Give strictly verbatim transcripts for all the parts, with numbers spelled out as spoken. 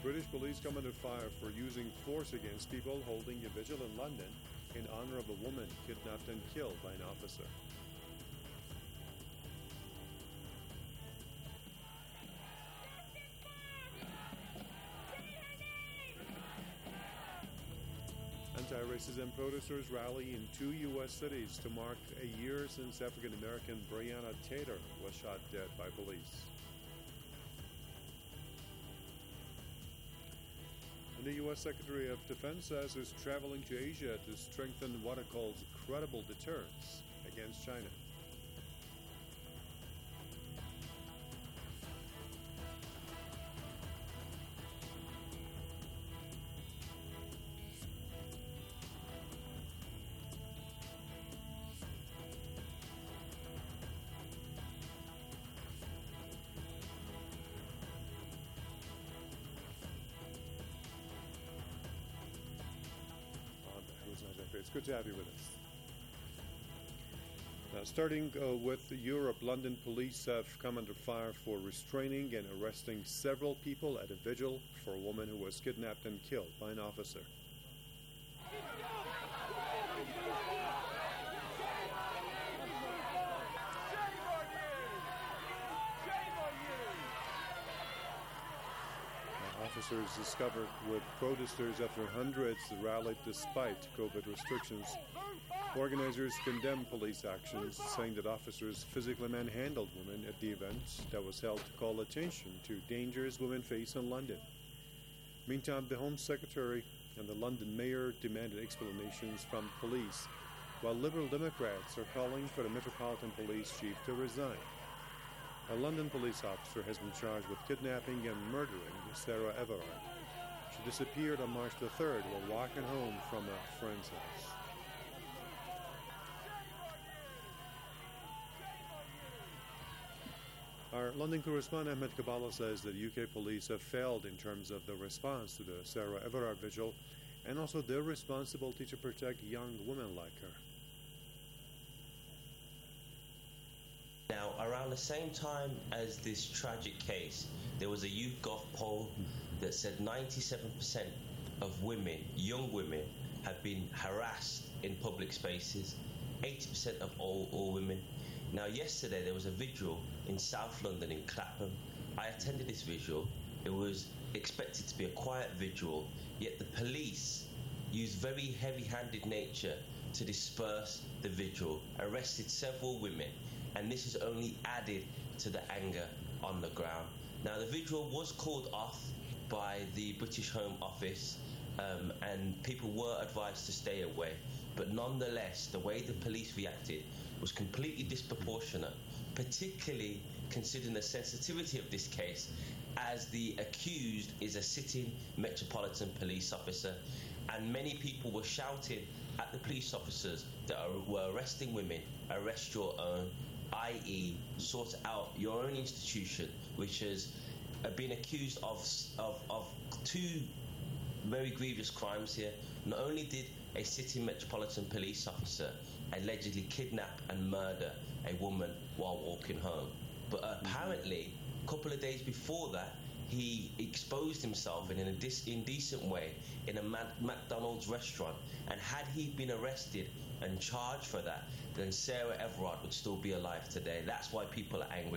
British police come under fire for using force against people holding a vigil in London in honor of a woman kidnapped and killed by an officer. Anti-racism protesters rally in two U S cities to mark a year since African-American Breonna Taylor was shot dead by police. And the U S Secretary of Defense says is traveling to Asia to strengthen what it calls credible deterrence against China. It's good to have you with us. Now, starting uh, with Europe, London police have come under fire for restraining and arresting several people at a vigil for a woman who was kidnapped and killed by an officer. Officers discovered with protesters after hundreds rallied despite COVID restrictions. Organizers condemned police actions, saying that officers physically manhandled women at the event that was held to call attention to dangers women face in London. Meantime, the Home Secretary and the London Mayor demanded explanations from police, while Liberal Democrats are calling for the Metropolitan Police Chief to resign. A London police officer has been charged with kidnapping and murdering Sarah Everard. She disappeared on March the third while walking home from a friend's house. Our London correspondent Ahmed Kabbalah says that U K police have failed in terms of the response to the Sarah Everard vigil and also their responsibility to protect young women like her. Now, around the same time as this tragic case, there was a YouGov poll that said ninety-seven percent of women, young women, have been harassed in public spaces, eighty percent of all, all women. Now, yesterday there was a vigil in South London in Clapham. I attended this vigil. It was expected to be a quiet vigil, yet the police used very heavy-handed nature to disperse the vigil, arrested several women, and this has only added to the anger on the ground. Now, the vigil was called off by the British Home Office, um, and people were advised to stay away. But nonetheless, the way the police reacted was completely disproportionate, particularly considering the sensitivity of this case, as the accused is a sitting Metropolitan Police officer, and many people were shouting at the police officers that are, were arresting women, arrest your own, that is sort out your own institution, which has uh, been accused of, of, of two very grievous crimes here. Not only did a sitting Metropolitan Police officer allegedly kidnap and murder a woman while walking home, but uh, apparently a couple of days before that, he exposed himself in an indecent way in a McDonald's restaurant, and had he been arrested and charged for that, then Sarah Everard would still be alive today. That's why people are angry.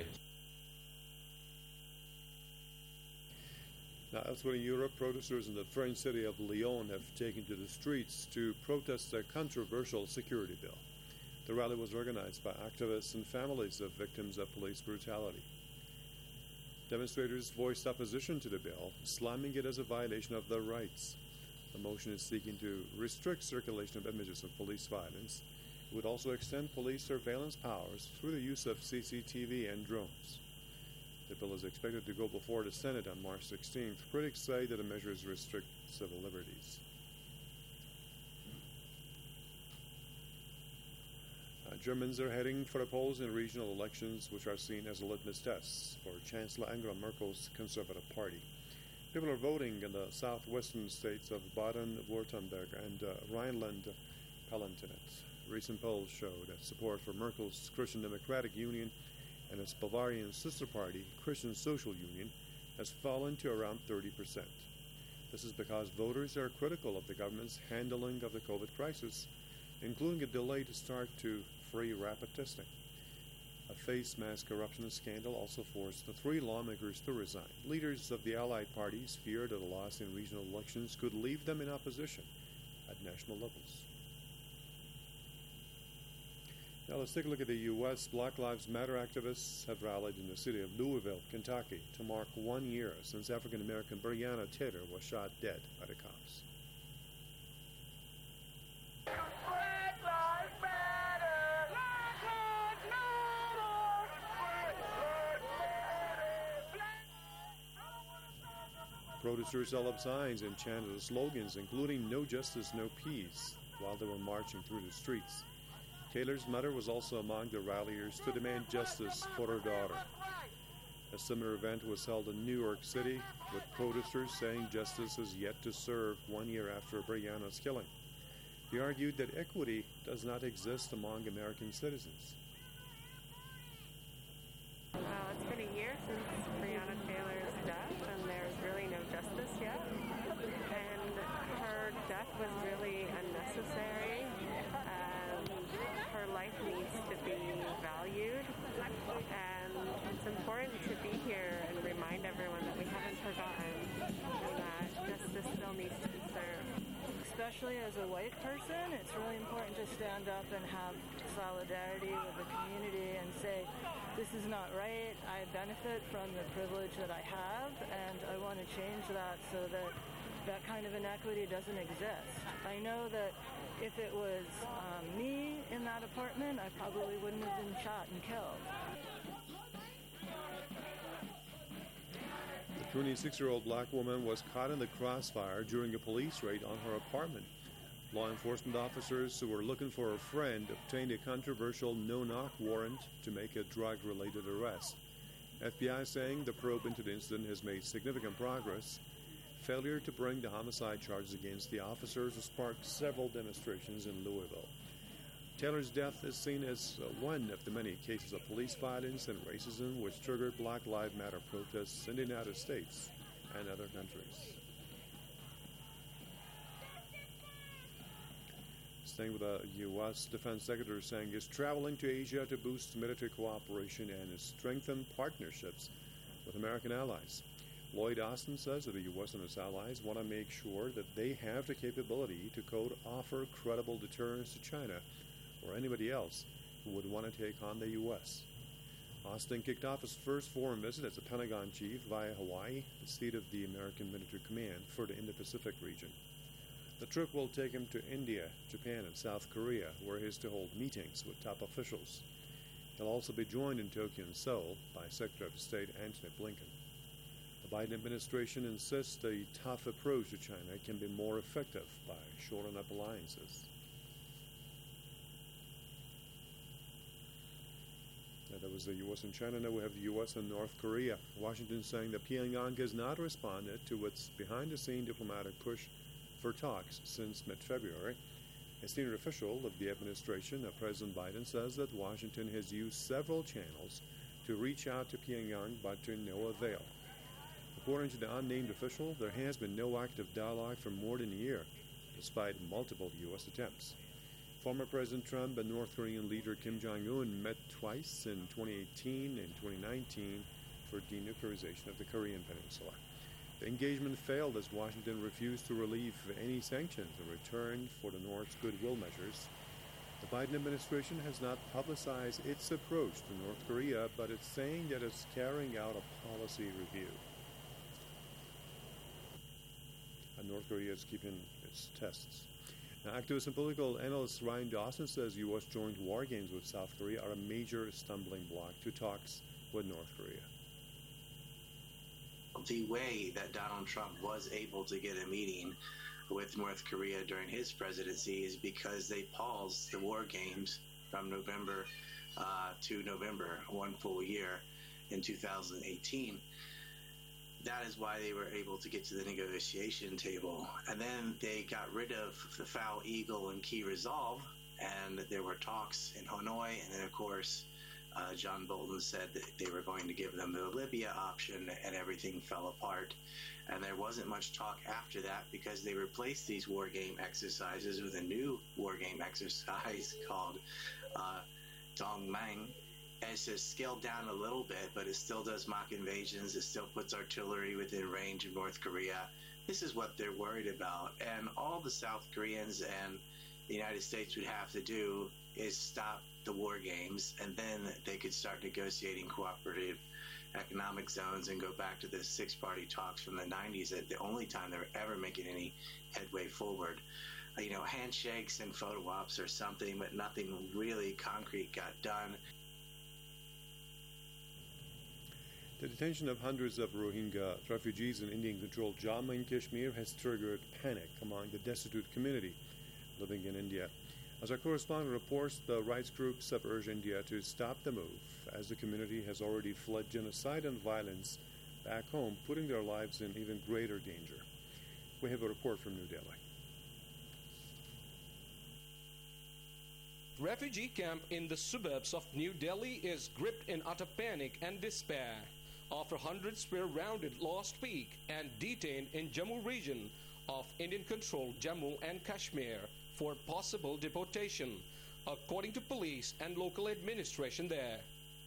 Now, elsewhere in Europe, protesters in the French city of Lyon have taken to the streets to protest a controversial security bill. The rally was organized by activists and families of victims of police brutality. Demonstrators voiced opposition to the bill, slamming it as a violation of their rights. The motion is seeking to restrict circulation of images of police violence. It would also extend police surveillance powers through the use of C C T V and drones. The bill is expected to go before the Senate on March sixteenth. Critics say that the measures restrict civil liberties. Uh, Germans are heading for the polls in regional elections, which are seen as litmus tests for Chancellor Angela Merkel's Conservative Party. People are voting in the southwestern states of Baden-Württemberg and uh, Rhineland-Palatinate. Recent polls show that support for Merkel's Christian Democratic Union and its Bavarian sister party, Christian Social Union, has fallen to around thirty percent. This is because voters are critical of the government's handling of the COVID crisis, including a delayed start to free rapid testing. A face mask corruption scandal also forced the three lawmakers to resign. Leaders of the allied parties feared that a loss in regional elections could leave them in opposition at national levels. Now let's take a look at the U S Black Lives Matter activists have rallied in the city of Louisville, Kentucky, to mark one year since African-American Breonna Taylor was shot dead by the cops. Black Lives Matter! Black Lives Matter! Black Lives Matter! Protesters held up signs and chanted slogans, including "No Justice, No Peace," while they were marching through the streets. Taylor's mother was also among the ralliers to demand justice for her daughter. A similar event was held in New York City, with protesters saying justice is yet to serve one year after Breonna's killing. They argued that equity does not exist among American citizens. Well, it's been a year since Breonna Taylor's death, and there's really no justice yet. And her death was really unnecessary. Her life needs to be valued, and it's important to be here and remind everyone that we haven't forgotten and that justice still needs to be served. Especially as a white person, it's really important to stand up and have solidarity with the community and say, this is not right, I benefit from the privilege that I have, and I want to change that so that that kind of inequity doesn't exist. I know that if it was um, me in that apartment, I probably wouldn't have been shot and killed. The twenty-six-year-old black woman was caught in the crossfire during a police raid on her apartment. Law enforcement officers who were looking for a friend obtained a controversial no-knock warrant to make a drug-related arrest. F B I saying the probe into the incident has made significant progress. Failure to bring the homicide charges against the officers has sparked several demonstrations in Louisville. Taylor's death is seen as uh, one of the many cases of police violence and racism which triggered Black Lives Matter protests in the United States and other countries. Staying with the U S Defense Secretary saying is traveling to Asia to boost military cooperation and strengthen partnerships with American allies. Lloyd Austin says that the U S and its allies want to make sure that they have the capability to, quote, offer credible deterrence to China or anybody else who would want to take on the U S. Austin kicked off his first foreign visit as a Pentagon chief via Hawaii, the seat of the American Military Command for the Indo-Pacific region. The trip will take him to India, Japan, and South Korea, where he is to hold meetings with top officials. He'll also be joined in Tokyo and Seoul by Secretary of State Antony Blinken. The Biden administration insists the tough approach to China can be more effective by shoring up alliances. Now, that was the U S and China. Now we have the U S and North Korea. Washington saying that Pyongyang has not responded to its behind-the-scene diplomatic push for talks since mid-February. A senior official of the administration of President Biden says that Washington has used several channels to reach out to Pyongyang, but to no avail. According to the unnamed official, there has been no active dialogue for more than a year, despite multiple U S attempts. Former President Trump and North Korean leader Kim Jong-un met twice in twenty eighteen and twenty nineteen for denuclearization of the Korean Peninsula. The engagement failed as Washington refused to relieve any sanctions in return for the North's goodwill measures. The Biden administration has not publicized its approach to North Korea, but it's saying that it's carrying out a policy review. And North Korea is keeping its tests. Now, activist and political analyst Ryan Dawson says U S joint war games with South Korea are a major stumbling block to talks with North Korea. The way that Donald Trump was able to get a meeting with North Korea during his presidency is because they paused the war games from November uh, to November, one full year in two thousand eighteen. That is why they were able to get to the negotiation table. And then they got rid of the Foul Eagle and Key Resolve, and there were talks in Hanoi, and then, of course, Uh, John Bolton said that they were going to give them the Libya option, and everything fell apart. And there wasn't much talk after that because they replaced these war game exercises with a new war game exercise called uh, Dongmang. And it's just scaled down a little bit, but it still does mock invasions. It still puts artillery within range of North Korea. This is what they're worried about. And all the South Koreans and the United States would have to do is stop the war games, and then they could start negotiating cooperative economic zones and go back to the six-party talks from the nineties, at the only time they were ever making any headway forward. Uh, you know, handshakes and photo ops or something, but nothing really concrete got done. The detention of hundreds of Rohingya refugees in Indian-controlled Jammu and Kashmir has triggered panic among the destitute community living in India. As our correspondent reports, the rights groups have urged India to stop the move, as the community has already fled genocide and violence back home, putting their lives in even greater danger. We have a report from New Delhi. Refugee camp in the suburbs of New Delhi is gripped in utter panic and despair after hundreds were rounded last week and detained in Jammu region of Indian-controlled Jammu and Kashmir for possible deportation, according to police and local administration there.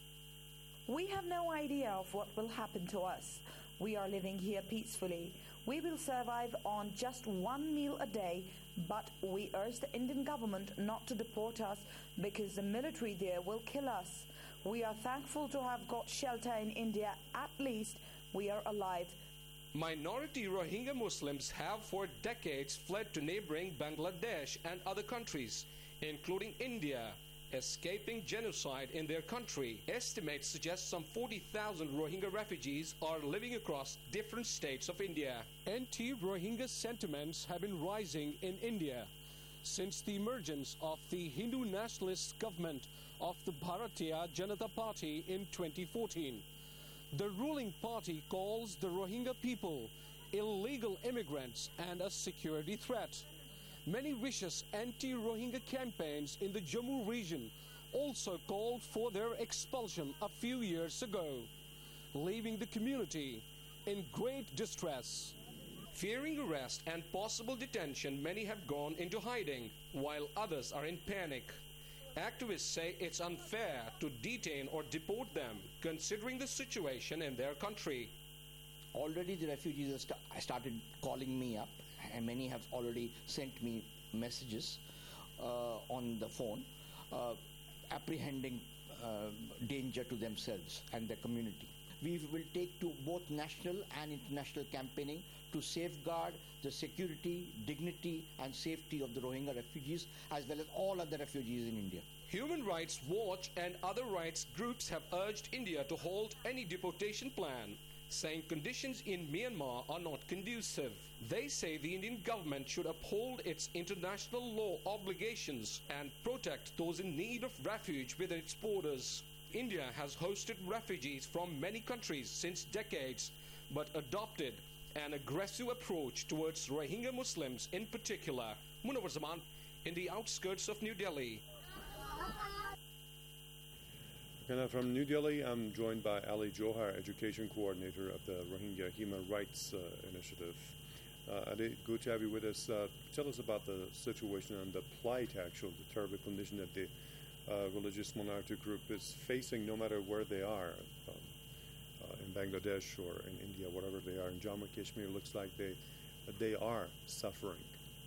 We have no idea of what will happen to us. We are living here peacefully. We will survive on just one meal a day, but we urge the Indian government not to deport us because the military there will kill us. We are thankful to have got shelter in India. At least we are alive. Minority Rohingya Muslims have for decades fled to neighboring Bangladesh and other countries, including India, escaping genocide in their country. Estimates suggest some forty thousand Rohingya refugees are living across different states of India. Anti-Rohingya sentiments have been rising in India since the emergence of the Hindu nationalist government of the Bharatiya Janata Party in twenty fourteen. The ruling party calls the Rohingya people illegal immigrants and a security threat. Many vicious anti-Rohingya campaigns in the Jammu region also called for their expulsion a few years ago, leaving the community in great distress. Fearing arrest and possible detention, many have gone into hiding, while others are in panic. Activists say it's unfair to detain or deport them, considering the situation in their country. Already the refugees have st- started calling me up, and many have already sent me messages uh, on the phone, uh, apprehending uh, danger to themselves and their community. We will take to both national and international campaigning to safeguard the security, dignity and safety of the Rohingya refugees as well as all other refugees in India. Human Rights Watch and other rights groups have urged India to halt any deportation plan, saying conditions in Myanmar are not conducive. They say the Indian government should uphold its international law obligations and protect those in need of refuge within its borders. India has hosted refugees from many countries since decades, but adopted an aggressive approach towards Rohingya Muslims in particular. Munawar Zaman in the outskirts of New Delhi. And from New Delhi, I'm joined by Ali Johar, Education Coordinator of the Rohingya Human Rights uh, Initiative. Uh, Ali, good to have you with us. Uh, tell us about the situation and the plight, actually, the terrible condition that the uh, religious minority group is facing no matter where they are, um, uh, in Bangladesh or in India, whatever they are. In Jammu and Kashmir, it looks like they, they are suffering.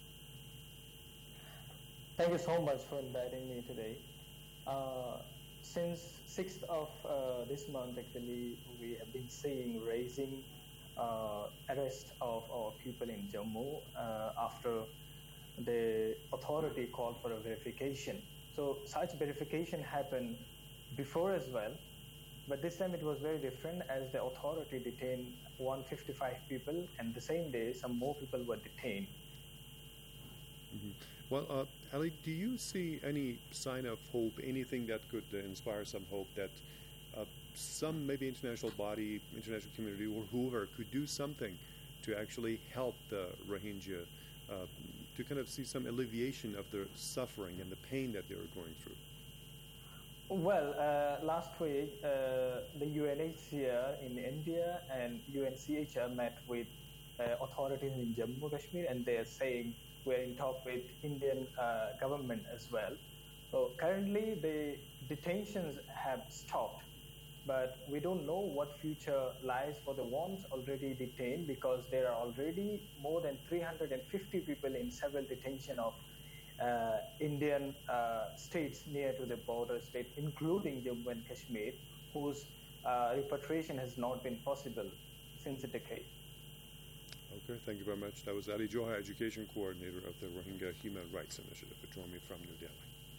Thank you so much for inviting me today. Uh, since sixth of uh, this month, actually, we have been seeing raising uh, arrest of our people in Jammu uh, after the authority called for a verification. So such verification happened before as well, but this time it was very different as the authority detained one hundred fifty-five people, and the same day some more people were detained. Mm-hmm. Well, uh, Ali, do you see any sign of hope, anything that could uh, inspire some hope that uh, some maybe international body, international community, or whoever could do something to actually help the Rohingya uh, to kind of see some alleviation of their suffering and the pain that they were going through? Well, uh, last week, uh, the U N H C R in India and U N C H R met with uh, authorities in Jammu Kashmir, and they are saying we're in talk with Indian uh, government as well. So currently, the detentions have stopped, but we don't know what future lies for the ones already detained, because there are already more than three hundred fifty people in several detention of uh, Indian uh, states near to the border state, including Jammu and Kashmir, whose uh, repatriation has not been possible since a decade. Okay, thank you very much. That was Ali Johar, Education Coordinator of the Rohingya Human Rights Initiative, who joined me from New Delhi.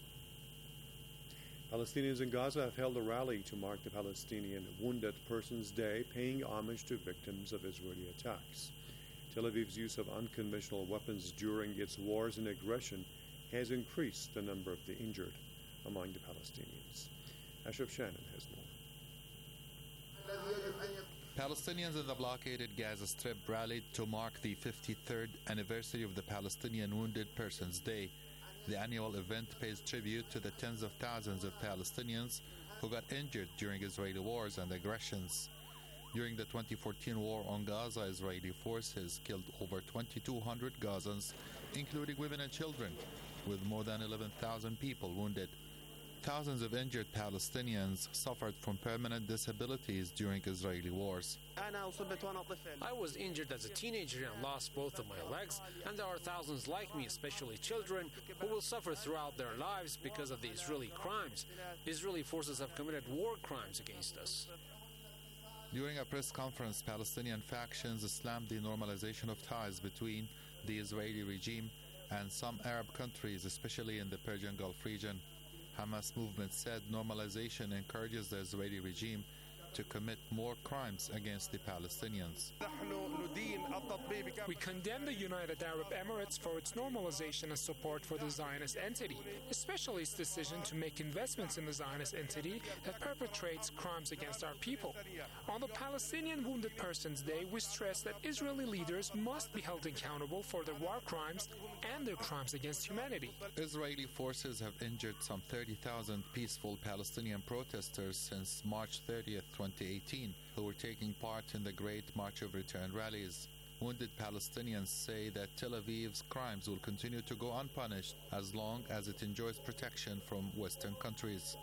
Palestinians in Gaza have held a rally to mark the Palestinian Wounded Persons Day, paying homage to victims of Israeli attacks. Tel Aviv's use of unconventional weapons during its wars and aggression has increased the number of the injured among the Palestinians. Ashraf Shannon has more. Palestinians in the blockaded Gaza Strip rallied to mark the fifty-third anniversary of the Palestinian Wounded Persons Day. The annual event pays tribute to the tens of thousands of Palestinians who got injured during Israeli wars and aggressions. During the twenty fourteen war on Gaza, Israeli forces killed over twenty-two hundred Gazans, including women and children, with more than eleven thousand people wounded. Thousands of injured Palestinians suffered from permanent disabilities during Israeli wars. I was injured as a teenager and lost both of my legs, and there are thousands like me, especially children, who will suffer throughout their lives because of the Israeli crimes. Israeli forces have committed war crimes against us. During a press conference, Palestinian factions slammed the normalization of ties between the Israeli regime and some Arab countries, especially in the Persian Gulf region. Hamas movement said normalization encourages the Israeli regime to commit more crimes against the Palestinians. We condemn the United Arab Emirates for its normalization and support for the Zionist entity, especially its decision to make investments in the Zionist entity that perpetrates crimes against our people. On the Palestinian Wounded Persons Day, we stress that Israeli leaders must be held accountable for their war crimes and their crimes against humanity. Israeli forces have injured some thirty thousand peaceful Palestinian protesters since March thirtieth, twenty eighteen, who were taking part in the Great March of Return rallies. Wounded Palestinians say that Tel Aviv's crimes will continue to go unpunished as long as it enjoys protection from Western countries.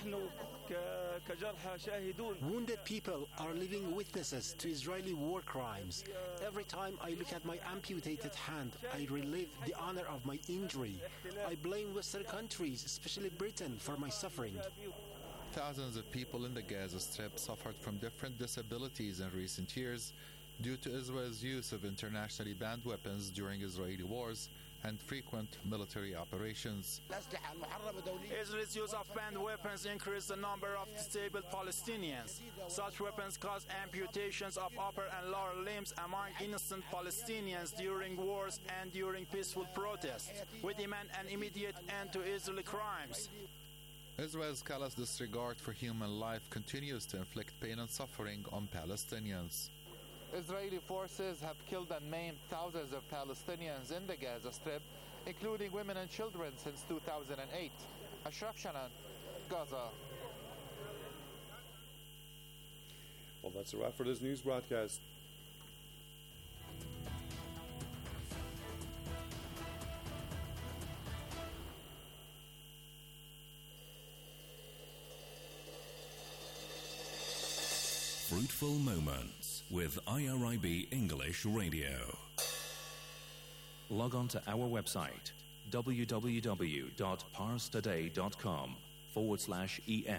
Wounded people are living witnesses to Israeli war crimes. Every time I look at my amputated hand, I relive the honor of my injury. I blame Western countries, especially Britain, for my suffering. Thousands of people in the Gaza Strip suffered from different disabilities in recent years due to Israel's use of internationally banned weapons during Israeli wars and frequent military operations. Israel's use of banned weapons increased the number of disabled Palestinians. Such weapons cause amputations of upper and lower limbs among innocent Palestinians during wars and during peaceful protests. We demand an immediate end to Israeli crimes. Israel's callous disregard for human life continues to inflict pain and suffering on Palestinians. Israeli forces have killed and maimed thousands of Palestinians in the Gaza Strip, including women and children, since two thousand eight. Ashraf Shannon, Gaza. Well, that's a wrap for this news broadcast. Fruitful Moments with I R I B English Radio. Log on to our website, www.parstoday.com forward slash EN.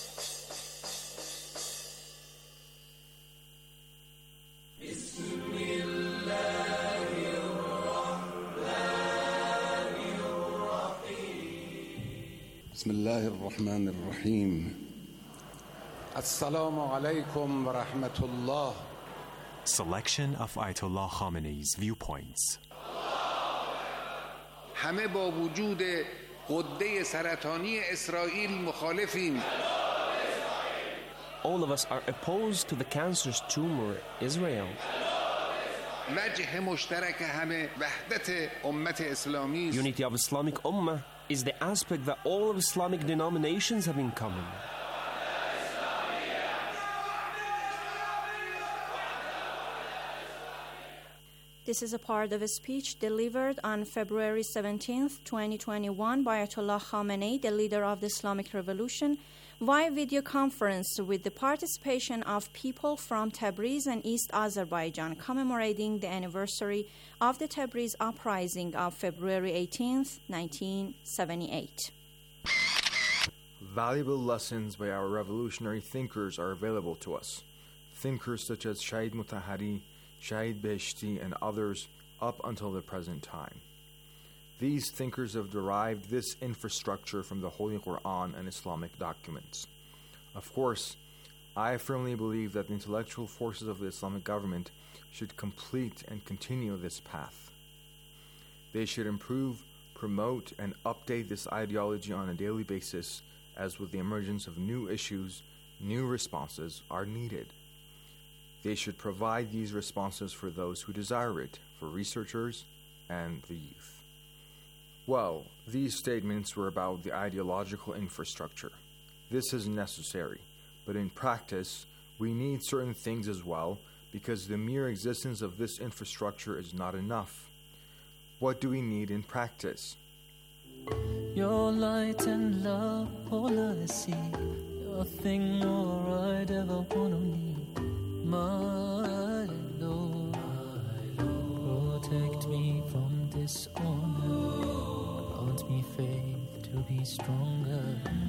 بسم الله الرحمن الرحيم Assalamu alaikum wa rahmatullah. Selection of Ayatollah Khamenei's viewpoints. همه با وجود غده سرطانی اسرائیل مخالفیم. All of us are opposed to the cancerous tumor Israel. وجه مشترک همه وحدت امت اسلامی. Unity of Islamic Ummah is the aspect that all of Islamic denominations have in common. This is a part of a speech delivered on February seventeenth, twenty twenty-one by Ayatollah Khamenei, the leader of the Islamic Revolution, via video conference with the participation of people from Tabriz and East Azerbaijan, commemorating the anniversary of the Tabriz uprising of February eighteenth, nineteen seventy-eight. Valuable lessons by our revolutionary thinkers are available to us. Thinkers such as Shahid Mutahari, Shahid Beheshti, and others up until the present time. These thinkers have derived this infrastructure from the Holy Quran and Islamic documents. Of course, I firmly believe that the intellectual forces of the Islamic government should complete and continue this path. They should improve, promote, and update this ideology on a daily basis, as with the emergence of new issues, new responses are needed. They should provide these responses for those who desire it, for researchers and the youth. Well, these statements were about the ideological infrastructure. This is necessary, but in practice, we need certain things as well, because the mere existence of this infrastructure is not enough. What do we need in practice? Your light and love, all I see, your thing more I'd ever wanna need. My Lord, protect me from dishonor, grant me faith to be stronger.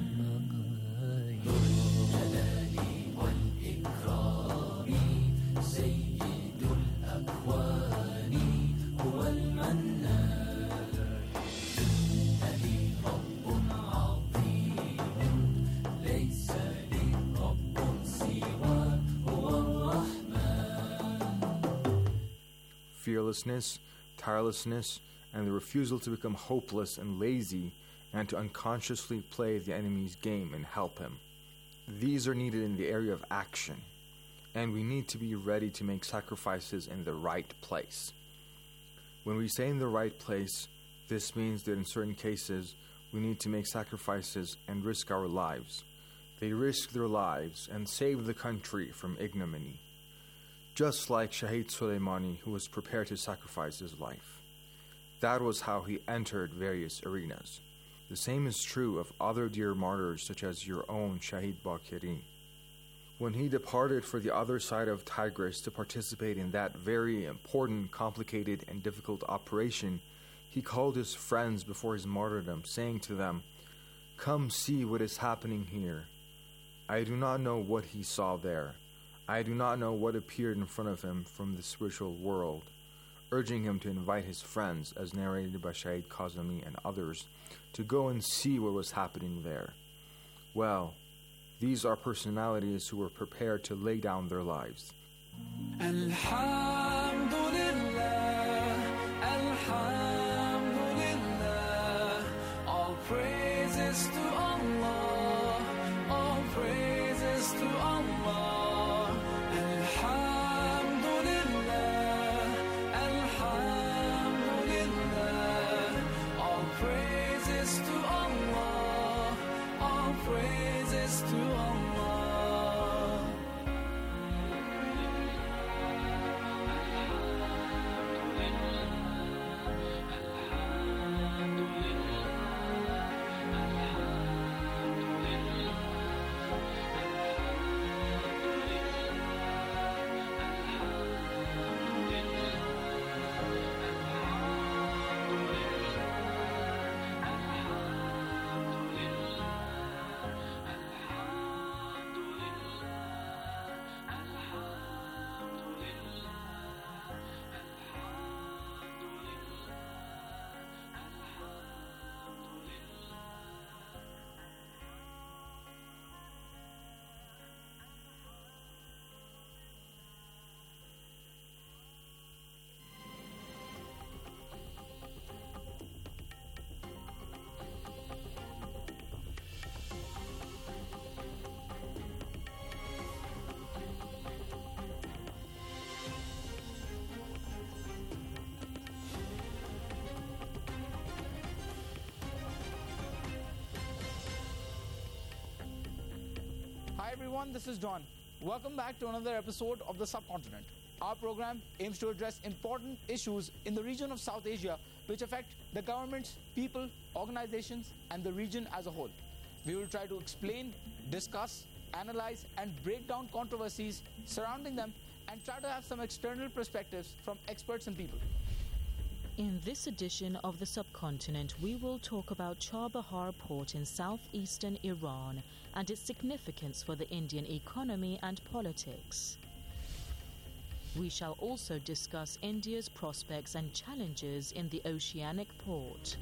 Fearlessness, tirelessness, and the refusal to become hopeless and lazy and to unconsciously play the enemy's game and help him. These are needed in the area of action, and we need to be ready to make sacrifices in the right place. When we say in the right place, this means that in certain cases we need to make sacrifices and risk our lives. They risked their lives and saved the country from ignominy. Just like Shahid Soleimani, who was prepared to sacrifice his life. That was how he entered various arenas. The same is true of other dear martyrs such as your own Shahid Bakiri. When he departed for the other side of Tigris to participate in that very important, complicated, and difficult operation, he called his friends before his martyrdom, saying to them, "Come see what is happening here." I do not know what he saw there. I do not know what appeared in front of him from the spiritual world, urging him to invite his friends, as narrated by Shahid Kazemi and others, to go and see what was happening there. Well, these are personalities who were prepared to lay down their lives. Alhamdulillah, Alhamdulillah, all praises to Allah, all praises to Allah. Hi everyone, this is John. Welcome back to another episode of The Subcontinent. Our program aims to address important issues in the region of South Asia which affect the governments, people, organizations, and the region as a whole. We will try to explain, discuss, analyze, and break down controversies surrounding them and try to have some external perspectives from experts and people. In this edition of The Subcontinent, we will talk about Chabahar Port in southeastern Iran and its significance for the Indian economy and politics. We shall also discuss India's prospects and challenges in the oceanic port.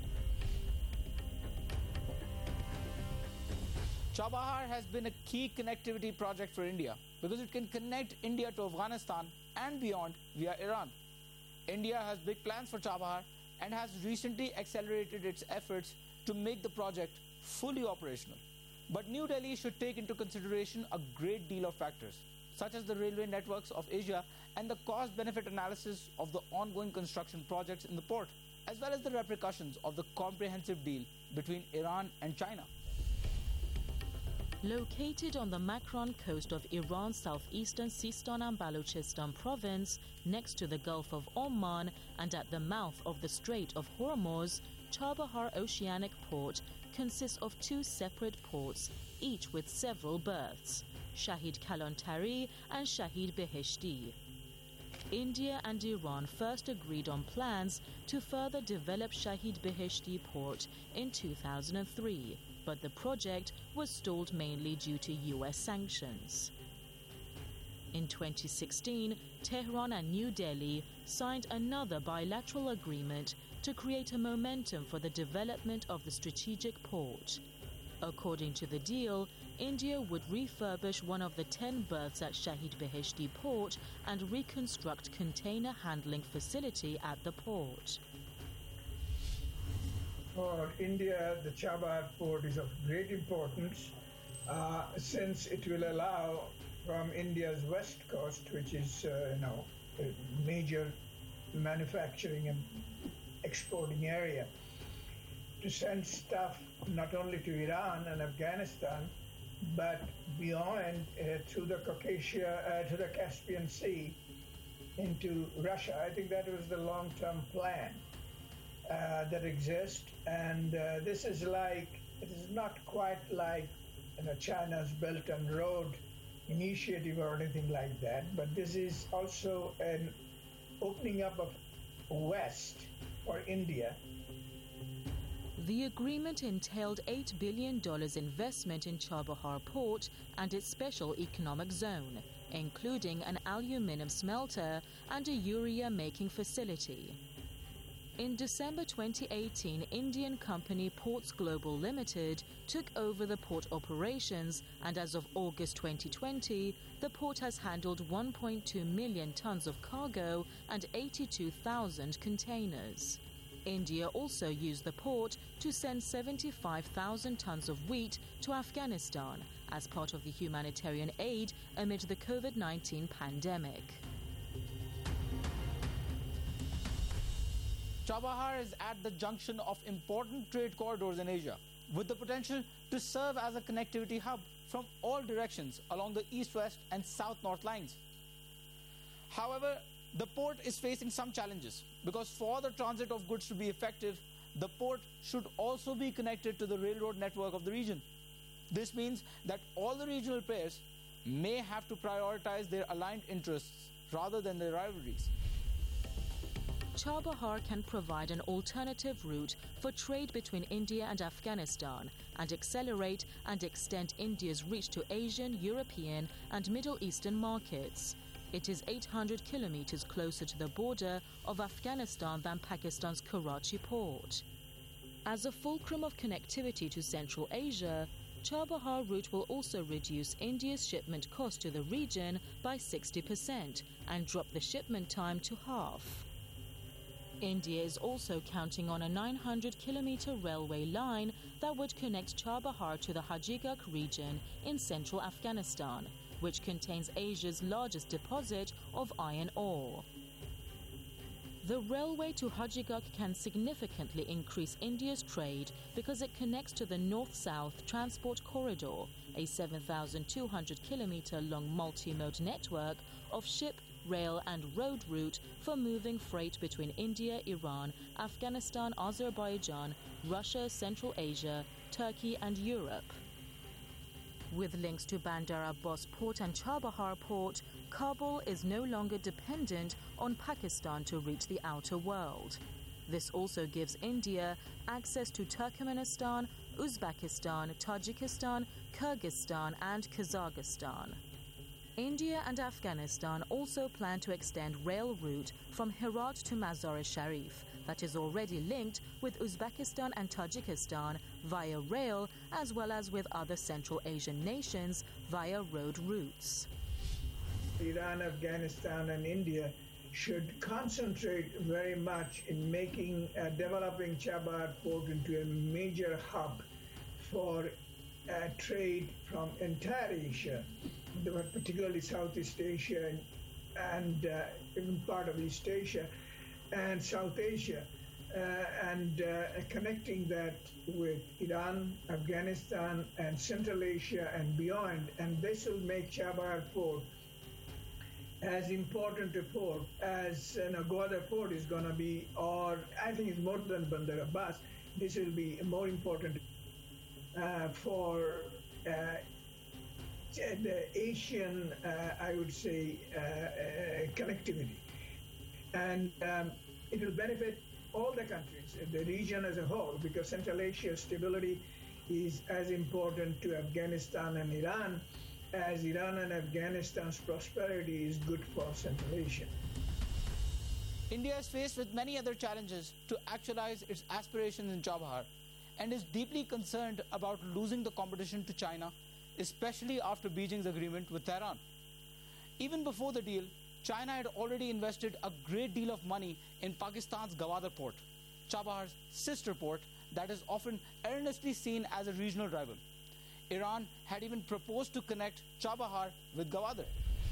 Chabahar has been a key connectivity project for India because it can connect India to Afghanistan and beyond via Iran. India has big plans for Chabahar and has recently accelerated its efforts to make the project fully operational. But New Delhi should take into consideration a great deal of factors, such as the railway networks of Asia and the cost-benefit analysis of the ongoing construction projects in the port, as well as the repercussions of the comprehensive deal between Iran and China. Located on the Makran coast of Iran's southeastern Sistan and Balochistan province, next to the Gulf of Oman and at the mouth of the Strait of Hormuz, Chabahar Oceanic Port consists of two separate ports, each with several berths, Shahid Kalontari and Shahid Beheshti. India and Iran first agreed on plans to further develop Shahid Beheshti Port in two thousand three. But the project was stalled mainly due to U S sanctions. In twenty sixteen, Tehran and New Delhi signed another bilateral agreement to create a momentum for the development of the strategic port. According to the deal, India would refurbish one of the ten berths at Shahid Beheshti Port and reconstruct container handling facility at the port. For India, the Chabahar port is of great importance uh, since it will allow from India's west coast, which is uh, you know a major manufacturing and exporting area, to send stuff not only to Iran and Afghanistan, but beyond uh, to the Caucasia, uh, to the Caspian Sea, into Russia. I think that was the long-term plan. Uh, that exist, and uh, this is like, it is not quite like you know, China's Belt and Road initiative or anything like that, but this is also an opening up of West for India. The agreement entailed eight billion dollars investment in Chabahar Port and its special economic zone, including an aluminum smelter and a urea-making facility. In December twenty eighteen, Indian company Ports Global Limited took over the port operations, and as of August twenty twenty, the port has handled one point two million tons of cargo and eighty-two thousand containers. India also used the port to send seventy-five thousand tons of wheat to Afghanistan as part of the humanitarian aid amid the COVID nineteen pandemic. Chabahar is at the junction of important trade corridors in Asia, with the potential to serve as a connectivity hub from all directions along the east-west and south-north lines. However, the port is facing some challenges because for the transit of goods to be effective, the port should also be connected to the railroad network of the region. This means that all the regional players may have to prioritize their aligned interests rather than their rivalries. Chabahar can provide an alternative route for trade between India and Afghanistan and accelerate and extend India's reach to Asian, European, and Middle Eastern markets. It is eight hundred kilometers closer to the border of Afghanistan than Pakistan's Karachi port. As a fulcrum of connectivity to Central Asia, Chabahar route will also reduce India's shipment cost to the region by sixty percent and drop the shipment time to half. India is also counting on a nine hundred kilometer railway line that would connect Chabahar to the Hajigak region in central Afghanistan, which contains Asia's largest deposit of iron ore. The railway to Hajigak can significantly increase India's trade because it connects to the north-south transport corridor, a seven thousand two hundred kilometer long multi-mode network of ship, rail and road route for moving freight between India, Iran, Afghanistan, Azerbaijan, Russia, Central Asia, Turkey and Europe. With links to Bandar Abbas Port and Chabahar Port, Kabul is no longer dependent on Pakistan to reach the outer world. This also gives India access to Turkmenistan, Uzbekistan, Tajikistan, Kyrgyzstan and Kazakhstan. India and Afghanistan also plan to extend rail route from Herat to Mazar-e-Sharif that is already linked with Uzbekistan and Tajikistan via rail, as well as with other Central Asian nations via road routes. Iran, Afghanistan and India should concentrate very much in making, uh, developing Chabahar port into a major hub for uh, trade from entire Asia, particularly Southeast Asia and, and uh, even part of East Asia and South Asia, uh, and uh, connecting that with Iran, Afghanistan and Central Asia and beyond. And this will make Chabahar port as important a port as you know, Gwadar port is going to be, or I think it's more than Bandar Abbas. This will be more important uh, for uh, the Asian, uh, I would say, uh, uh, connectivity. And um, it will benefit all the countries, the region as a whole, because Central Asia's stability is as important to Afghanistan and Iran as Iran and Afghanistan's prosperity is good for Central Asia. India is faced with many other challenges to actualize its aspirations in Chabahar and is deeply concerned about losing the competition to China, especially after Beijing's agreement with Tehran. Even before the deal, China had already invested a great deal of money in Pakistan's Gwadar port, Chabahar's sister port that is often earnestly seen as a regional rival. Iran had even proposed to connect Chabahar with Gwadar.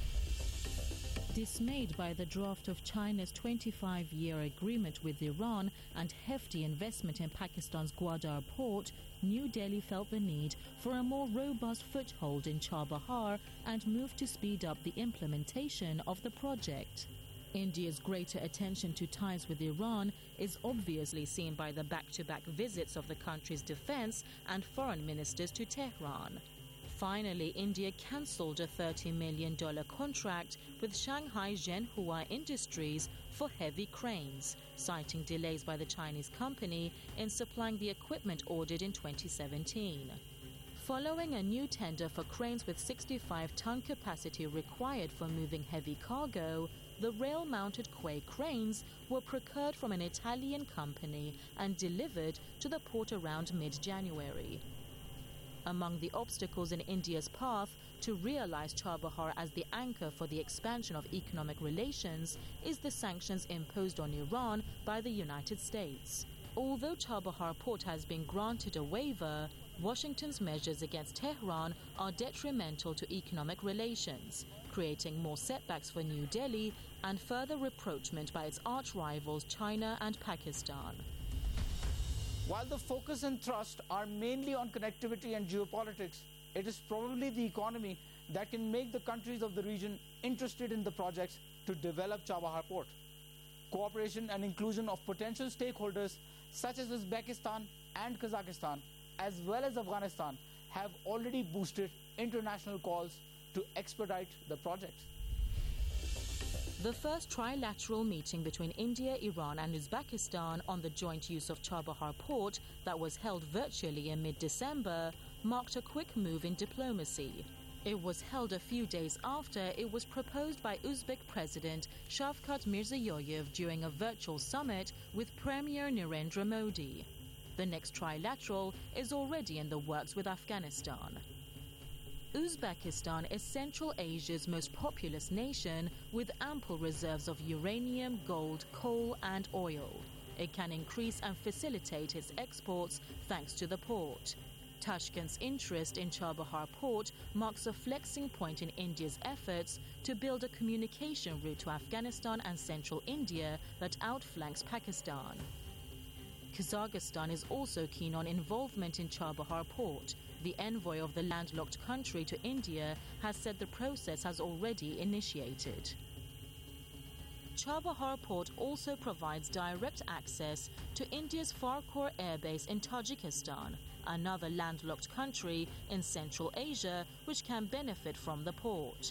Dismayed by the draft of China's twenty-five year agreement with Iran and hefty investment in Pakistan's Gwadar port, New Delhi felt the need for a more robust foothold in Chabahar and moved to speed up the implementation of the project. India's greater attention to ties with Iran is obviously seen by the back-to-back visits of the country's defense and foreign ministers to Tehran. Finally, India cancelled a thirty million dollars contract with Shanghai Zhenhua Industries for heavy cranes, citing delays by the Chinese company in supplying the equipment ordered in twenty seventeen. Following a new tender for cranes with sixty-five ton capacity required for moving heavy cargo, the rail-mounted quay cranes were procured from an Italian company and delivered to the port around mid-January. Among the obstacles in India's path to realize Chabahar as the anchor for the expansion of economic relations is the sanctions imposed on Iran by the United States. Although Chabahar port has been granted a waiver, Washington's measures against Tehran are detrimental to economic relations, creating more setbacks for New Delhi and further rapprochement by its arch-rivals China and Pakistan. While the focus and thrust are mainly on connectivity and geopolitics, it is probably the economy that can make the countries of the region interested in the projects to develop Chabahar port. Cooperation and inclusion of potential stakeholders such as Uzbekistan and Kazakhstan, as well as Afghanistan, have already boosted international calls to expedite the project. The first trilateral meeting between India, Iran and Uzbekistan on the joint use of Chabahar port that was held virtually in mid-December marked a quick move in diplomacy. It was held a few days after it was proposed by Uzbek President Shavkat Mirziyoyev during a virtual summit with Premier Narendra Modi. The next trilateral is already in the works with Afghanistan. Uzbekistan is Central Asia's most populous nation with ample reserves of uranium, gold, coal and oil. It can increase and facilitate its exports thanks to the port. Tashkent's interest in Chabahar port marks a flexing point in India's efforts to build a communication route to Afghanistan and central India that outflanks Pakistan. Kazakhstan is also keen on involvement in Chabahar port. The envoy of the landlocked country to India has said the process has already initiated. Chabahar port also provides direct access to India's Farkhor airbase in Tajikistan, another landlocked country in Central Asia which can benefit from the port.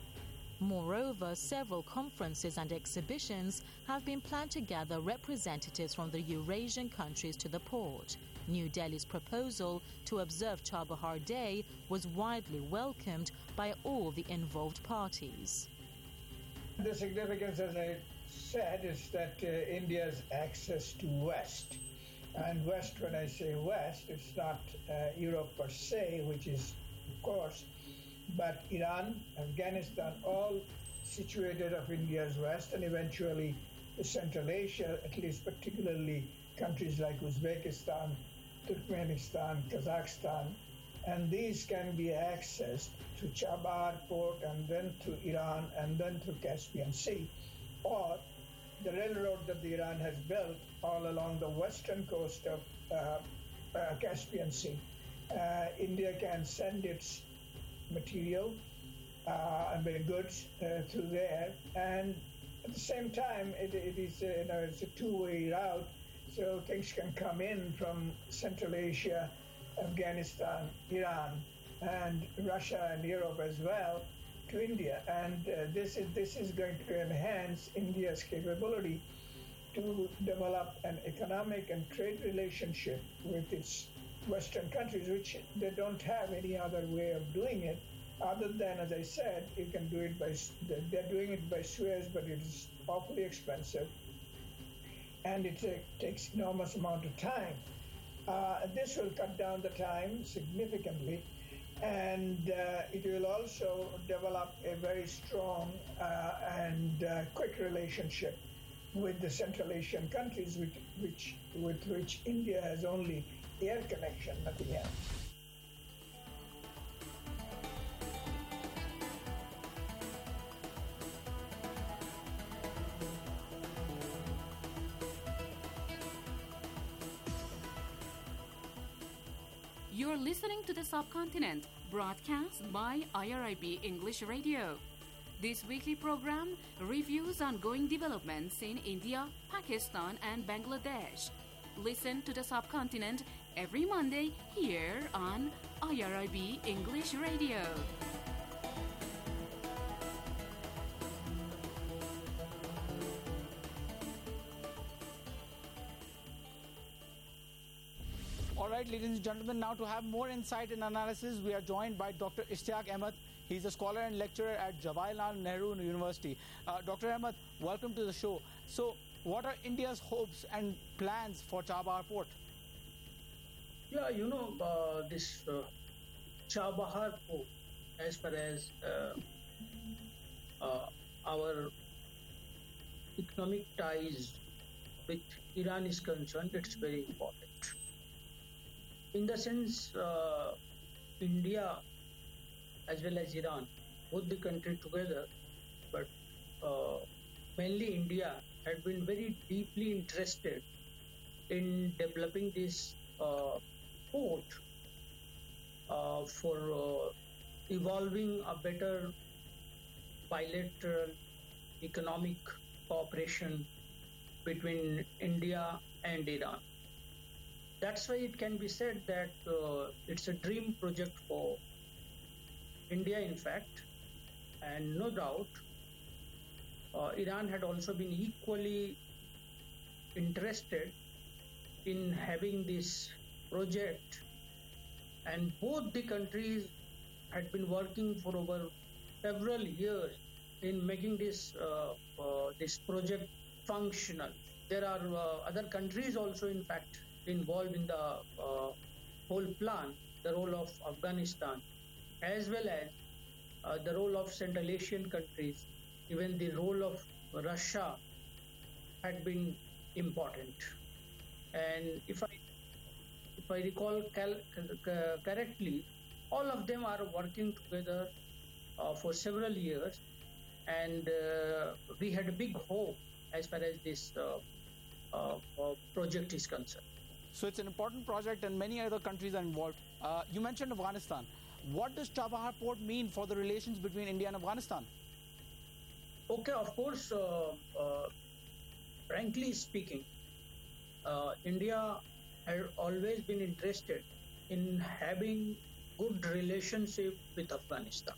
Moreover, several conferences and exhibitions have been planned to gather representatives from the Eurasian countries to the port. New Delhi's proposal to observe Chabahar Day was widely welcomed by all the involved parties. The significance, as I said, is that uh, India's access to West. And West, when I say West, it's not uh, Europe per se, which is, of course, but Iran, Afghanistan, all situated of India's West, and eventually Central Asia, at least particularly countries like Uzbekistan, Turkmenistan, Kazakhstan, and these can be accessed to Chabahar port and then through Iran and then through Caspian Sea, or the railroad that the Iran has built all along the western coast of uh, uh, Caspian Sea. Uh, India can send its material uh, and their goods uh, through there, and at the same time, it, it is uh, you know it's a two-way route, so things can come in from Central Asia, Afghanistan, Iran, and Russia and Europe as well to India, and uh, this is this is going to enhance India's capability to develop an economic and trade relationship with its Western countries, which they don't have any other way of doing it, other than, as I said, you can do it by they're doing it by Suez, but it is awfully expensive, and it uh, takes enormous amount of time. Uh, this will cut down the time significantly, and uh, it will also develop a very strong uh, and uh, quick relationship with the Central Asian countries, which, which, with which India has only air connection, nothing else. You're listening to The Subcontinent, broadcast by I R I B English Radio. This weekly program reviews ongoing developments in India, Pakistan, and Bangladesh. Listen to The Subcontinent every Monday here on I R I B English Radio. All right, ladies and gentlemen, now to have more insight and analysis, we are joined by Doctor Ishtiaq Ahmed. He's a scholar and lecturer at Jawaharlal Nehru University. Uh, Doctor Ahmed, welcome to the show. So, what are India's hopes and plans for Chabahar port? Yeah, you know, uh, this uh, Chabahar port, as far as uh, uh, our economic ties with Iran is concerned, it's very important. In the sense, uh, India as well as Iran, both the countries together, but uh, mainly India had been very deeply interested in developing this uh, port uh, for uh, evolving a better bilateral economic cooperation between India and Iran. That's why it can be said that uh, it's a dream project for India, in fact, and no doubt uh, Iran had also been equally interested in having this project, and both the countries had been working for over several years in making this uh, uh, this project functional. There are uh, other countries also, in fact, involved in the uh, whole plan, the role of Afghanistan, as well as uh, the role of Central Asian countries, even the role of Russia had been important. And if I if I recall cal- correctly, all of them are working together uh, for several years, and uh, we had a big hope as far as this uh, uh, uh, project is concerned. So it's an important project and many other countries are involved. Uh, you mentioned Afghanistan. What does Chabahar Port mean for the relations between India and Afghanistan? Okay, of course, uh, uh, frankly speaking, uh, India has always been interested in having good relationship with Afghanistan.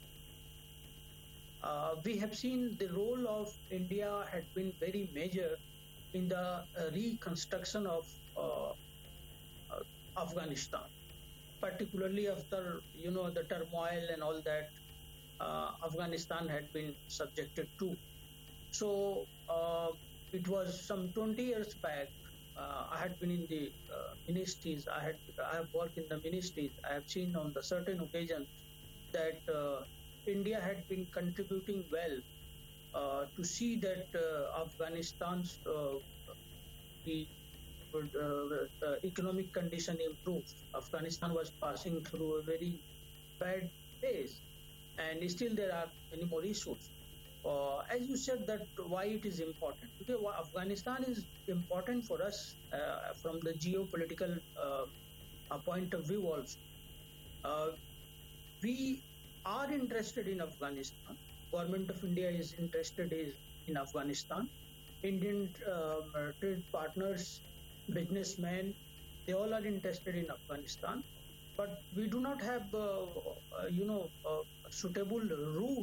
Uh, we have seen the role of India had been very major in the uh, reconstruction of uh, uh, Afghanistan, particularly after, you know, the turmoil and all that uh, Afghanistan had been subjected to. So uh, it was some twenty years back. Uh, I had been in the uh, ministries. I had I have worked in the ministries. I have seen on the certain occasions that uh, India had been contributing well uh, to see that uh, Afghanistan's uh, the uh, uh, economic condition improved. Afghanistan was passing through a very bad phase, and still there are many more issues. Uh, as you said, that why it is important. Because Afghanistan is important for us uh, from the geopolitical uh, point of view also. Uh, we are interested in Afghanistan. Government of India is interested is in Afghanistan. Indian uh, trade partners, businessmen, they all are interested in Afghanistan. But we do not have, uh, uh, you know, a suitable route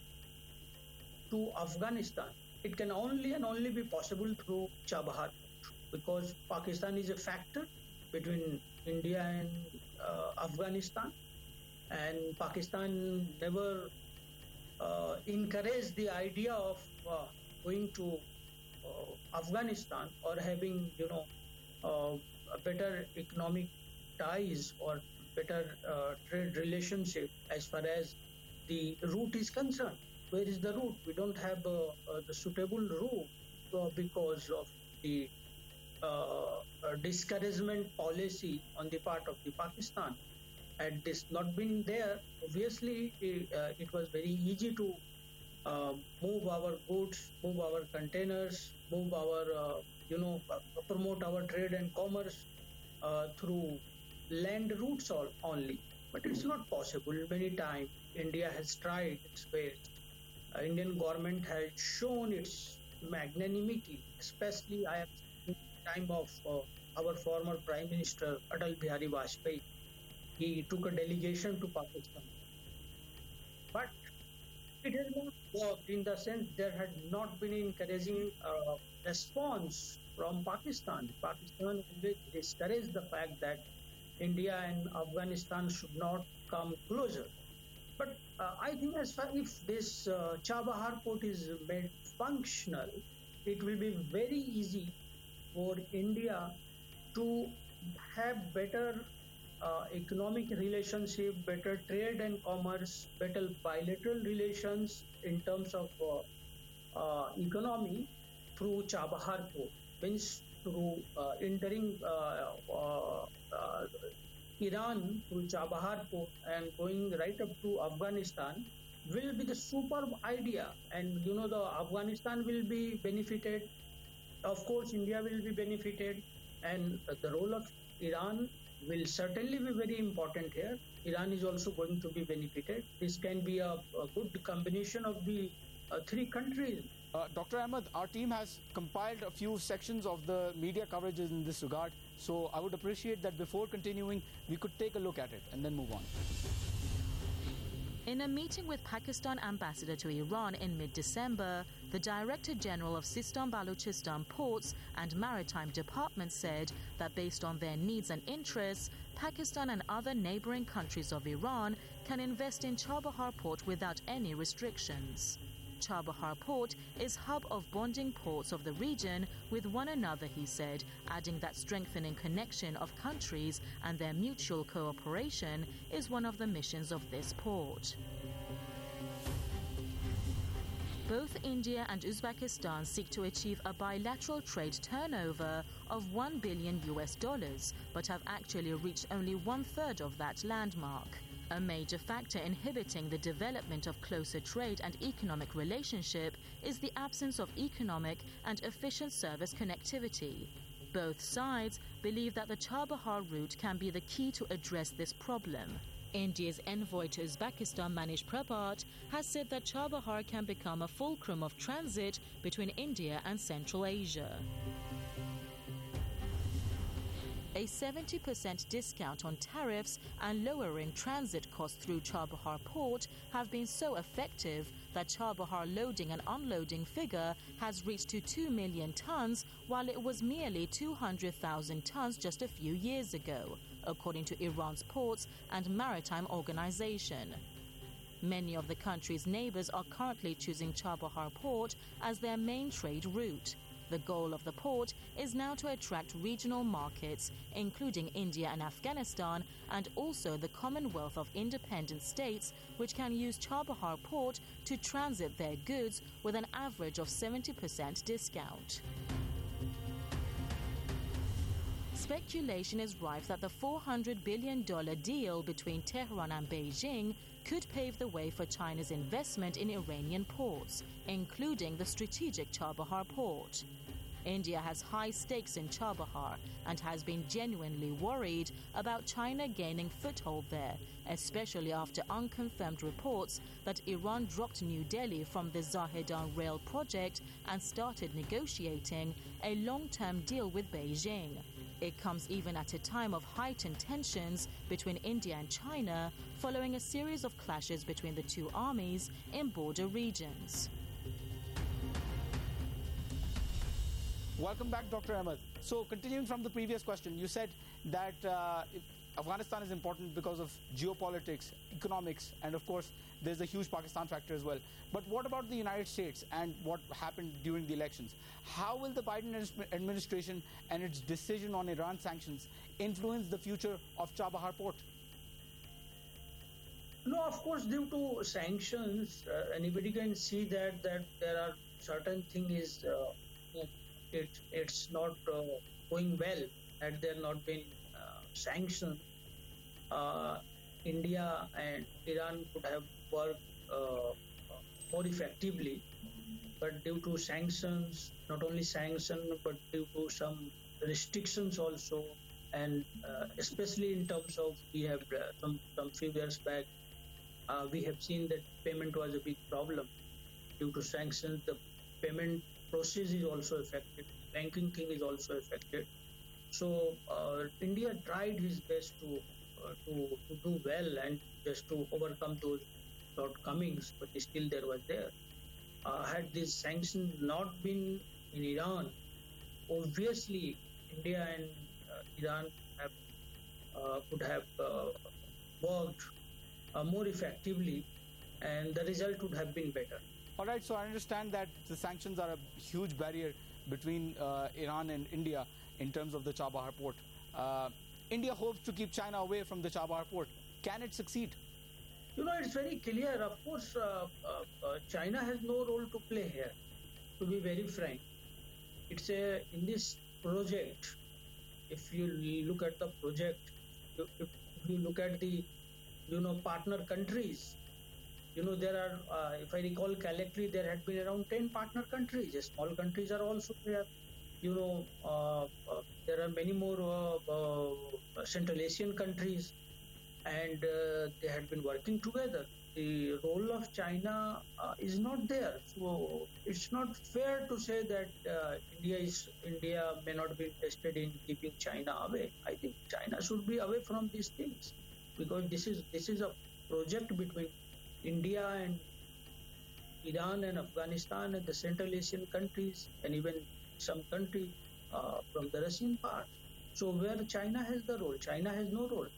to Afghanistan. It can only and only be possible through Chabahar, because Pakistan is a factor between India and uh, Afghanistan, and Pakistan never uh, encouraged the idea of uh, going to uh, Afghanistan or having, you know, uh, a better economic ties or better uh, trade relationship as far as the route is concerned. Where is the route? We don't have uh, uh, the suitable route uh, because of the uh, uh, discouragement policy on the part of the Pakistan. Had this not been there, obviously it, uh, it was very easy to uh, move our goods, move our containers, move our, uh, you know, uh, promote our trade and commerce uh, through land routes all, only. But it's not possible. Many times India has tried its best. Uh, Indian government has shown its magnanimity, especially I have seen the time of uh, our former Prime Minister Atal Bihari Vajpayee. He took a delegation to Pakistan. But it has not worked in the sense there had not been encouraging uh, response from Pakistan. Pakistan always discouraged the fact that India and Afghanistan should not come closer. But uh, I think as far if this uh, Chabahar port is made functional, it will be very easy for India to have better uh, economic relationship, better trade and commerce, better bilateral relations in terms of uh, uh, economy through Chabahar port. Means through uh, entering uh, uh, uh, Iran through Chabahar port and going right up to Afghanistan will be the superb idea, and you know the Afghanistan will be benefited. Of course, India will be benefited, and the role of Iran will certainly be very important here. Iran is also going to be benefited. This can be a, a good combination of the uh, three countries. Uh, Doctor Ahmed, our team has compiled a few sections of the media coverages in this regard, so I would appreciate that before continuing, we could take a look at it and then move on. In a meeting with Pakistan ambassador to Iran in mid-December, the Director General of Sistan Balochistan Ports and Maritime Department said that based on their needs and interests, Pakistan and other neighboring countries of Iran can invest in Chabahar Port without any restrictions. Chabahar Port is hub of bonding ports of the region with one another, he said, adding that strengthening connection of countries and their mutual cooperation is one of the missions of this port. Both India and Uzbekistan seek to achieve a bilateral trade turnover of one billion U S dollars, but have actually reached only one-third of that landmark. A major factor inhibiting the development of closer trade and economic relationship is the absence of economic and efficient service connectivity. Both sides believe that the Chabahar route can be the key to address this problem. India's envoy to Uzbekistan, Manish Prabhat, has said that Chabahar can become a fulcrum of transit between India and Central Asia. A seventy percent discount on tariffs and lowering transit costs through Chabahar port have been so effective that Chabahar loading and unloading figure has reached to two million tons, while it was merely two hundred thousand tons just a few years ago, according to Iran's Ports and Maritime Organization. Many of the country's neighbors are currently choosing Chabahar port as their main trade route. The goal of the port is now to attract regional markets, including India and Afghanistan, and also the Commonwealth of Independent States, which can use Chabahar port to transit their goods with an average of seventy percent discount. Speculation is rife that the four hundred billion dollars deal between Tehran and Beijing could pave the way for China's investment in Iranian ports, including the strategic Chabahar port. India has high stakes in Chabahar and has been genuinely worried about China gaining foothold there, especially after unconfirmed reports that Iran dropped New Delhi from the Zahedan rail project and started negotiating a long-term deal with Beijing. It comes even at a time of heightened tensions between India and China following a series of clashes between the two armies in border regions. Welcome back, Doctor Ahmed. So continuing from the previous question, you said that uh, Afghanistan is important because of geopolitics, economics, and of course there's a huge Pakistan factor as well. But what about the United States and what happened during the elections? How will the Biden administration and its decision on Iran sanctions influence the future of Chabahar port? No, of course, due to sanctions, uh, anybody can see that that there are certain things. Uh, it it's not uh, going well. Had there not been uh, sanctions, uh, India and Iran could have worked uh, more effectively. But due to sanctions, not only sanctions, but due to some restrictions also, and uh, especially in terms of, we have uh, some, some few years back, uh, we have seen that payment was a big problem. Due to sanctions, the payment process is also affected, banking thing is also affected. So uh, India tried his best to, uh, to to do well and just to overcome those shortcomings, but still there was there. Uh, had these sanctions not been in Iran, obviously India and uh, Iran have, uh, could have uh, worked uh, more effectively, and the result would have been better. All right, so I understand that the sanctions are a huge barrier between uh, Iran and India in terms of the Chabahar port. Uh, India hopes to keep China away from the Chabahar port. Can it succeed? You know, it's very clear. Of course, uh, uh, uh, China has no role to play here, to be very frank. It's a, in this project, if you look at the project, if, if you look at the, you know, partner countries, you know, there are, uh, if I recall correctly, there had been around ten partner countries. The small countries are also there. You know, uh, uh, there are many more uh, uh, Central Asian countries, and uh, they had been working together. The role of China uh, is not there. So it's not fair to say that uh, India is India may not be interested in keeping China away. I think China should be away from these things, because this is this is a project between India and Iran and Afghanistan and the Central Asian countries, and even some country uh, from the Russian part. So where China has the role, China has no role.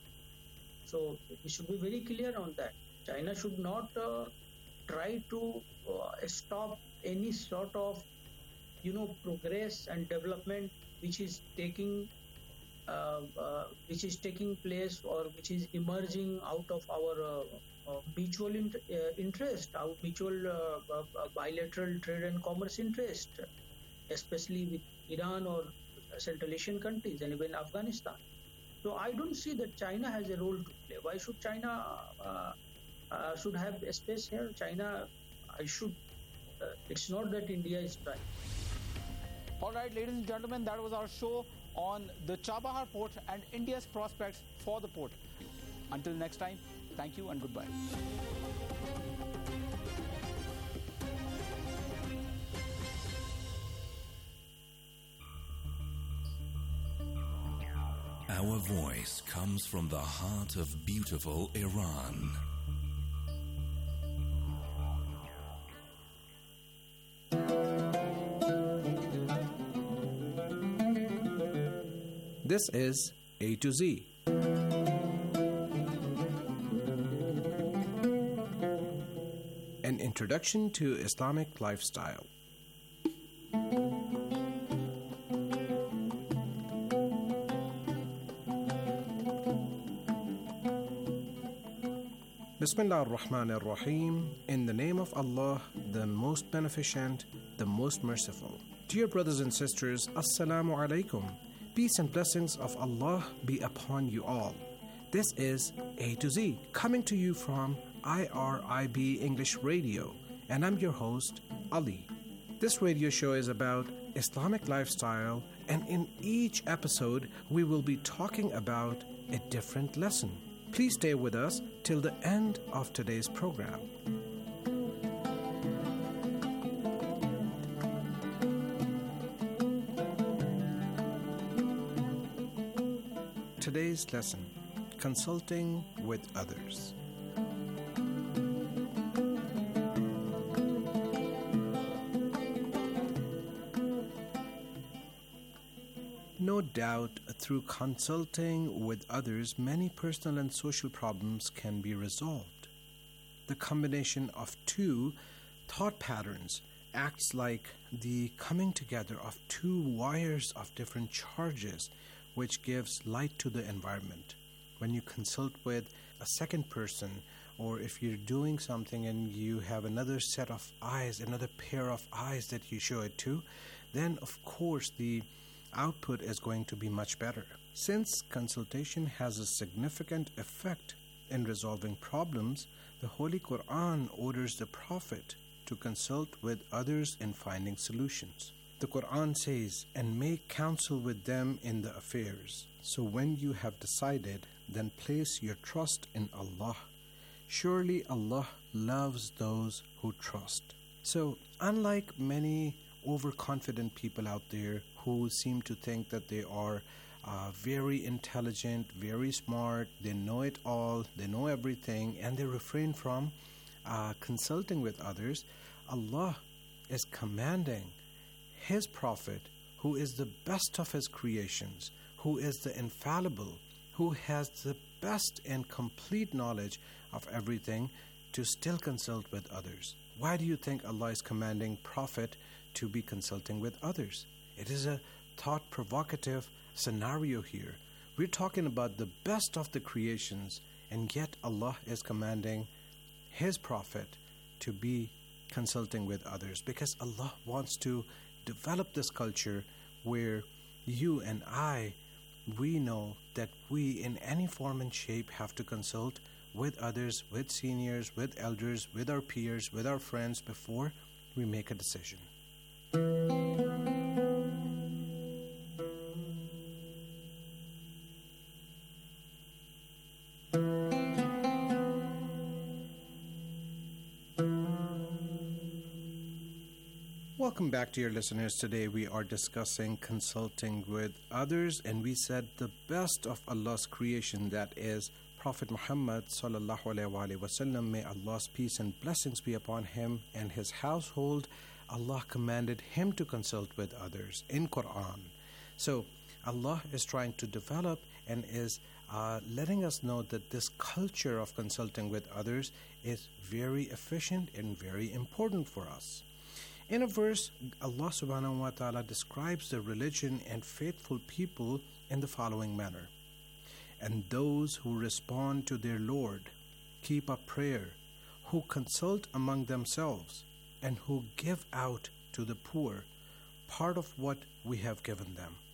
So we should be very clear on that. China should not uh, try to uh, stop any sort of, you know, progress and development which is taking uh, uh, which is taking place or which is emerging out of our uh, uh, mutual in, uh, interest, our mutual uh, uh, bilateral trade and commerce interest, especially with Iran or Central Asian countries and even Afghanistan. So I don't see that China has a role to play. Why should China uh, uh, should have a space here? China, I should. Uh, it's not that India is trying. All right, ladies and gentlemen, that was our show on the Chabahar port and India's prospects for the port. Until next time, thank you and goodbye. Our voice comes from the heart of beautiful Iran. This is A to Z. An introduction to Islamic lifestyle. Bismillah ar-Rahman ar-Rahim. In the name of Allah, the most beneficent, the most merciful. Dear brothers and sisters, Assalamu alaikum. Peace and blessings of Allah be upon you all. This is A to Z, coming to you from I R I B English Radio, and I'm your host, Ali. This radio show is about Islamic lifestyle, and in each episode, we will be talking about a different lesson. Please stay with us till the end of today's program. Today's lesson, consulting with others. No doubt, through consulting with others, many personal and social problems can be resolved. The combination of two thought patterns acts like the coming together of two wires of different charges, which gives light to the environment. When you consult with a second person, or if you're doing something and you have another set of eyes, another pair of eyes that you show it to, then of course the output is going to be much better. Since consultation has a significant effect in resolving problems, the Holy Quran orders the Prophet to consult with others in finding solutions. The Quran says, "And make counsel with them in the affairs. So when you have decided, then place your trust in Allah. Surely Allah loves those who trust." So, unlike many overconfident people out there who seem to think that they are uh, very intelligent, very smart, they know it all, they know everything, and they refrain from uh, consulting with others, Allah is commanding His Prophet, who is the best of His creations, who is the infallible, who has the best and complete knowledge of everything, to still consult with others. Why do you think Allah is commanding Prophet to be consulting with others? It is a thought-provocative scenario here. We're talking about the best of the creations, and yet Allah is commanding His Prophet to be consulting with others, because Allah wants to develop this culture where you and I, we know that we in any form and shape have to consult with others, with seniors, with elders, with our peers, with our friends before we make a decision. Welcome back, dear listeners. Today we are discussing consulting with others, and we said the best of Allah's creation, that is Prophet Muhammad sallallahu alaihi wasallam. May Allah's peace and blessings be upon him and his household. Allah commanded him to consult with others in Quran. So Allah is trying to develop and is uh, letting us know that this culture of consulting with others is very efficient and very important for us. In a verse, Allah subhanahu wa ta'ala describes the religion and faithful people in the following manner: "And those who respond to their Lord, keep up prayer, who consult among themselves, and who give out to the poor part of what we have given them."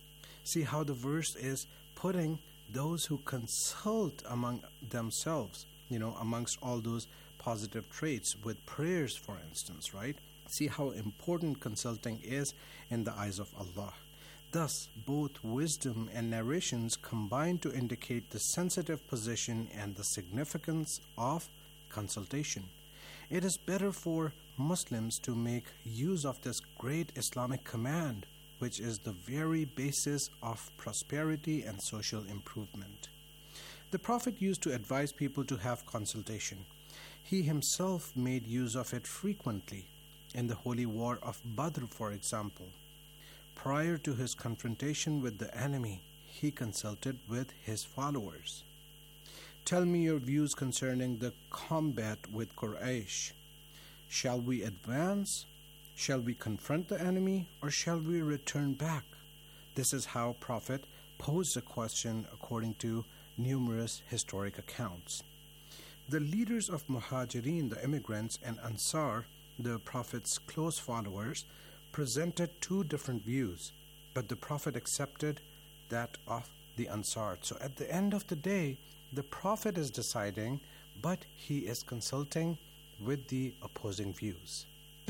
See how the verse is putting those who consult among themselves, you know, amongst all those positive traits with prayers, for instance, right? See how important consulting is in the eyes of Allah. Thus, both wisdom and narrations combine to indicate the sensitive position and the significance of consultation. It is better for Muslims to make use of this great Islamic command, which is the very basis of prosperity and social improvement. The Prophet used to advise people to have consultation. He himself made use of it frequently. In the holy war of Badr, for example, prior to his confrontation with the enemy, he consulted with his followers. Tell me your views concerning the combat with Quraysh. Shall we advance? Shall we confront the enemy, or shall we return back? This is how Prophet posed the question according to numerous historic accounts. The leaders of Muhajirin, the immigrants, and Ansar, the Prophet's close followers, presented two different views, but the Prophet accepted that of the Ansar. So at the end of the day, the Prophet is deciding, but he is consulting with the opposing views.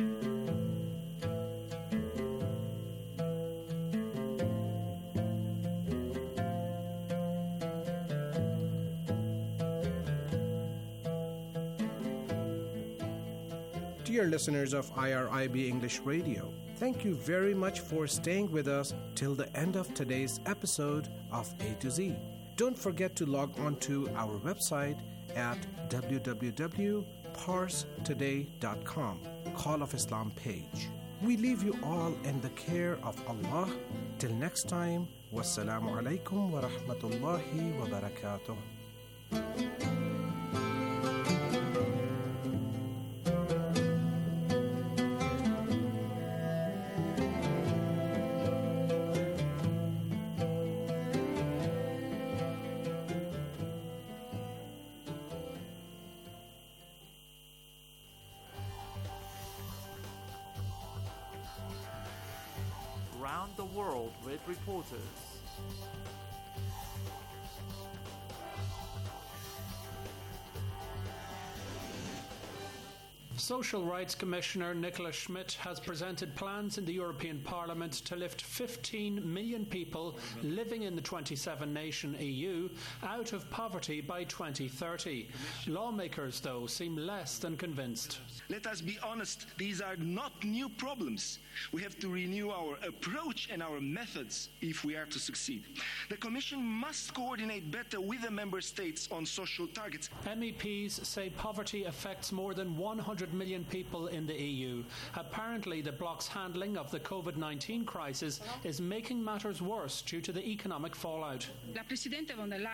Dear listeners of I R I B English Radio, thank you very much for staying with us till the end of today's episode of A to Z. Don't forget to log on to our website at w w w dot pars today dot com, Call of Islam page. We leave you all in the care of Allah. Till next time, wassalamu alaikum wa rahmatullahi wa barakatuh. Round the World with Reporters. Social Rights Commissioner Nicola Schmidt has presented plans in the European Parliament to lift fifteen million people living in the twenty-seven nation E U out of poverty by twenty thirty. Lawmakers, though, seem less than convinced. Let us be honest, these are not new problems. We have to renew our approach and our methods if we are to succeed. The Commission must coordinate better with the Member States on social targets. M E Ps say poverty affects more than one hundred million people in the E U. Apparently, the bloc's handling of the COVID nineteen crisis is making matters worse due to the economic fallout. President von der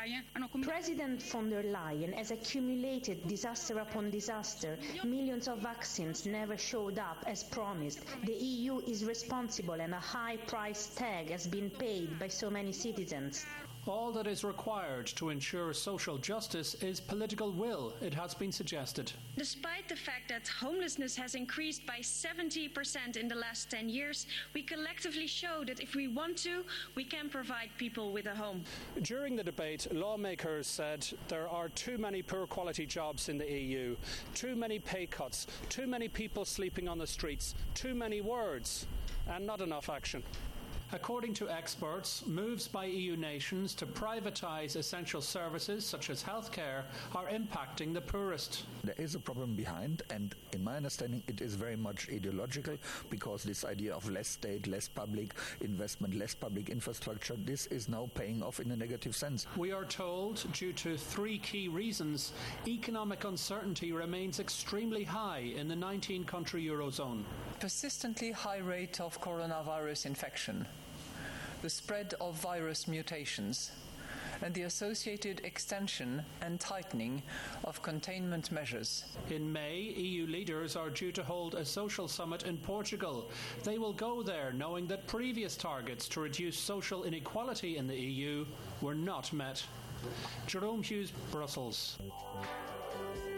Leyen has accumulated disaster upon disaster. Millions of vaccines never showed up as promised. The E U is responsible and a high price tag has been paid by so many citizens. All that is required to ensure social justice is political will, it has been suggested. Despite the fact that homelessness has increased by seventy percent in the last ten years, we collectively show that if we want to, we can provide people with a home. During the debate, lawmakers said there are too many poor quality jobs in the E U, too many pay cuts, too many people sleeping on the streets, too many words, and not enough action. According to experts, moves by E U nations to privatise essential services such as healthcare are impacting the poorest. There is a problem behind, and in my understanding it is very much ideological, because this idea of less state, less public investment, less public infrastructure, this is now paying off in a negative sense. We are told, due to three key reasons, economic uncertainty remains extremely high in the nineteen country Eurozone. Persistently high rate of coronavirus infection, the spread of virus mutations, and the associated extension and tightening of containment measures. In May, E U leaders are due to hold a social summit in Portugal. They will go there knowing that previous targets to reduce social inequality in the E U were not met. Jerome Hughes, Brussels.